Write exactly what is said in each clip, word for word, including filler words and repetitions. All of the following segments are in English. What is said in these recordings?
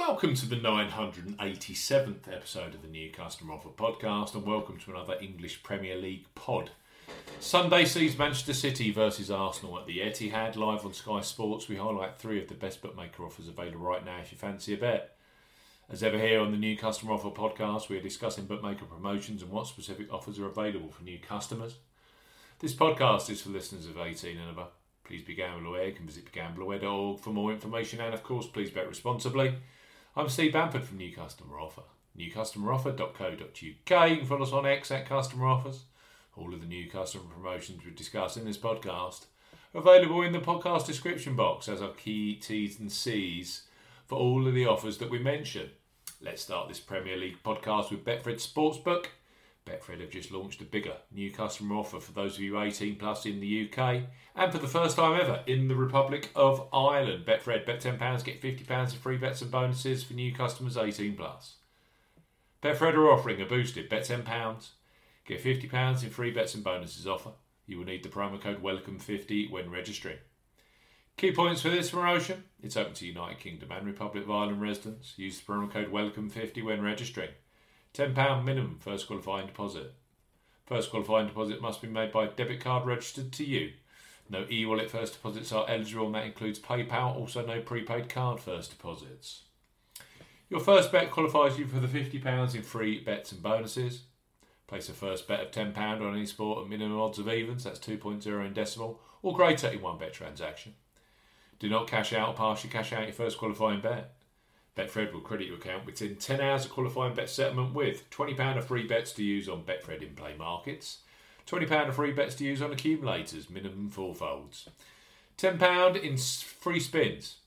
Welcome to the nine hundred eighty-seventh episode of the New Customer Offer podcast, and welcome to another English Premier League pod. Sunday sees Manchester City versus Arsenal at the Etihad. Live on Sky Sports, we highlight three of the best bookmaker offers available right now if you fancy a bet. As ever here on the New Customer Offer podcast, we are discussing bookmaker promotions and what specific offers are available for new customers. This podcast is for listeners of eighteen and above. Please be gamble aware. You can visit be gamble aware dot org for more information, and of course, please bet responsibly. I'm Steve Bamford from New Customer Offer, new customer offer dot co dot uk. You can follow us on X at Customer Offers. All of the new customer promotions we discuss in this podcast are available in the podcast description box as our key T's and C's for all of the offers that we mention. Let's start this Premier League podcast with Betfred Sportsbook. Betfred have just launched a bigger new customer offer for those of you eighteen plus in the U K, and for the first time ever in the Republic of Ireland. Betfred, bet ten pounds, get fifty pounds in free bets and bonuses for new customers eighteen plus. Betfred are offering a boosted bet ten pounds, get fifty pounds in free bets and bonuses offer. You will need the promo code welcome fifty when registering. Key points for this promotion: it's open to United Kingdom and Republic of Ireland residents. Use the promo code welcome fifty when registering. ten pounds minimum first qualifying deposit. First qualifying deposit must be made by a debit card registered to you. No e-wallet first deposits are eligible, and that includes PayPal. Also no prepaid card first deposits. Your first bet qualifies you for the fifty pounds in free bets and bonuses. Place a first bet of ten pounds on any sport at minimum odds of evens, that's two point oh in decimal, or greater in one bet transaction. Do not cash out or partially cash out your first qualifying bet. Betfred will credit your account within ten hours of qualifying bet settlement with twenty pounds of free bets to use on Betfred in-play markets, twenty pounds of free bets to use on accumulators, minimum four folds, ten pounds in free spins,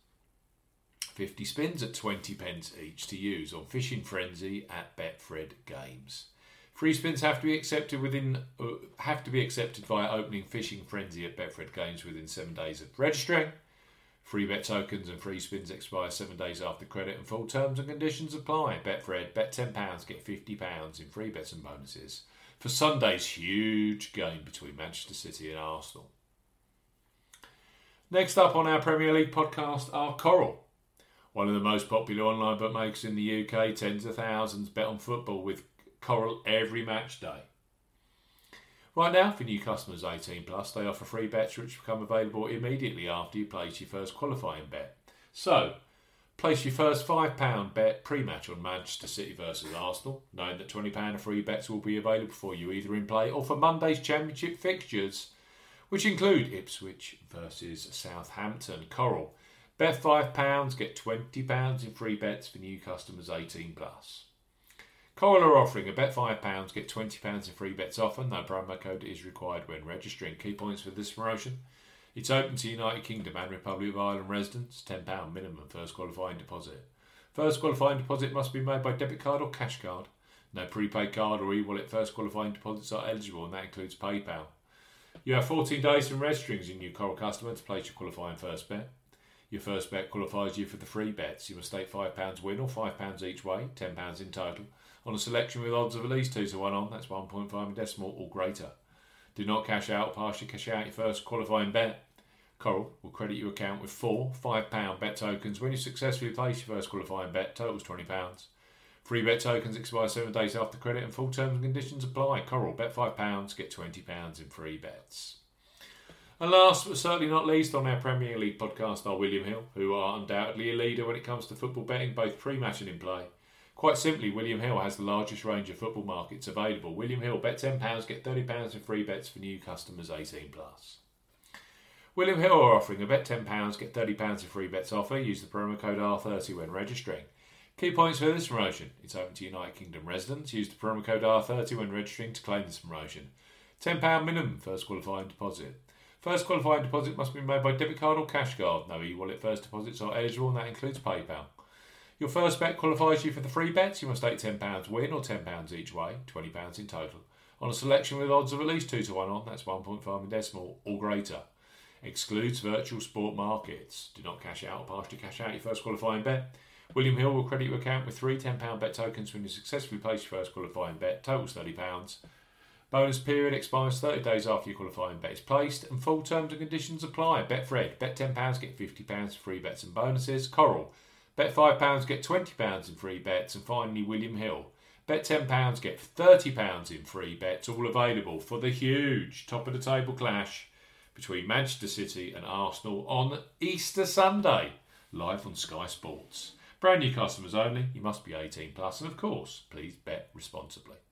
fifty spins at twenty pence each to use on Fishing Frenzy at Betfred Games. Free spins have to be accepted within uh, have to be accepted via opening Fishing Frenzy at Betfred Games within seven days of registering. Free bet tokens and free spins expire seven days after credit, and full terms and conditions apply. Betfred, bet ten pounds, get fifty pounds in free bets and bonuses for Sunday's huge game between Manchester City and Arsenal. Next up on our Premier League podcast are Coral. One of the most popular online bookmakers in the U K, tens of thousands bet on football with Coral every match day. Right now, for new customers eighteen plus, they offer free bets which become available immediately after you place your first qualifying bet. So, place your first five pounds bet pre-match on Manchester City versus Arsenal, knowing that twenty pounds of free bets will be available for you either in play or for Monday's Championship fixtures, which include Ipswich versus Southampton. Coral, bet five pounds, get twenty pounds in free bets for new customers eighteen plus. Coral are offering a bet five pounds, get twenty pounds in free bets offer. No promo code is required when registering. Key points for this promotion: it's open to United Kingdom and Republic of Ireland residents. ten pounds minimum first qualifying deposit. First qualifying deposit must be made by debit card or cash card. No prepaid card or e-wallet first qualifying deposits are eligible, and that includes PayPal. You have fourteen days from registering as a new Coral customer to place your qualifying first bet. Your first bet qualifies you for the free bets. You must stake five pounds win or five pounds each way, ten pounds in total, on a selection with odds of at least two to one on, that's one point five in decimal or greater. Do not cash out or partially cash out your first qualifying bet. Coral will credit your account with four five pounds bet tokens when you successfully place your first qualifying bet, totals twenty pounds. Free bet tokens expire seven days after credit, and full terms and conditions apply. Coral, bet five pounds, get twenty pounds in free bets. And last but certainly not least on our Premier League podcast are William Hill, who are undoubtedly a leader when it comes to football betting, both pre-match and in play. Quite simply, William Hill has the largest range of football markets available. William Hill, bet ten pounds, get thirty pounds in free bets for new customers eighteen plus. William Hill are offering a bet ten pounds, get thirty pounds in free bets offer. Use the promo code R thirty when registering. Key points for this promotion: it's open to United Kingdom residents. Use the promo code R thirty when registering to claim this promotion. ten pounds minimum first qualifying deposit. First qualifying deposit must be made by debit card or cash card. No e-wallet first deposits are eligible, and that includes PayPal. Your first bet qualifies you for the free bets. You must stake ten pounds win or ten pounds each way, twenty pounds in total, on a selection with odds of at least two to one on, that's one point five in decimal or greater. Excludes virtual sport markets. Do not cash out or partially cash out your first qualifying bet. William Hill will credit your account with three ten pounds bet tokens when you successfully place your first qualifying bet, totals thirty pounds. Bonus period expires thirty days after your qualifying bet is placed, and full terms and conditions apply. Betfred, bet ten pounds, get fifty pounds for free bets and bonuses. Coral, Bet five pounds, get twenty pounds in free bets. And finally, William Hill. Bet ten pounds, get thirty pounds in free bets, all available for the huge top-of-the-table clash between Manchester City and Arsenal on Easter Sunday, live on Sky Sports. Brand new customers only, you must be eighteen plus, and of course, please bet responsibly.